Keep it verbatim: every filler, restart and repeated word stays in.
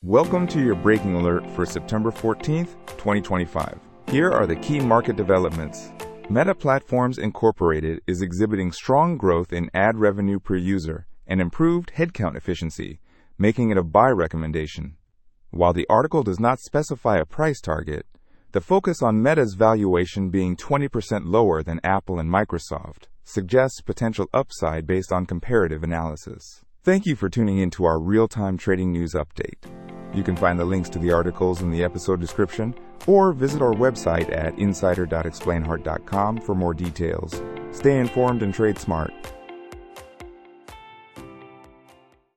Welcome to your breaking alert for September fourteenth, twenty twenty-five. Here are the key market developments. Meta Platforms Incorporated is exhibiting strong growth in ad revenue per user and improved headcount efficiency, making it a buy recommendation. While the article does not specify a price target, the focus on Meta's valuation being twenty percent lower than Apple and Microsoft suggests potential upside based on comparative analysis. Thank you for tuning in to our real-time trading news update. You can find the links to the articles in the episode description or visit our website at insider dot explain heart dot com for more details. Stay informed and trade smart.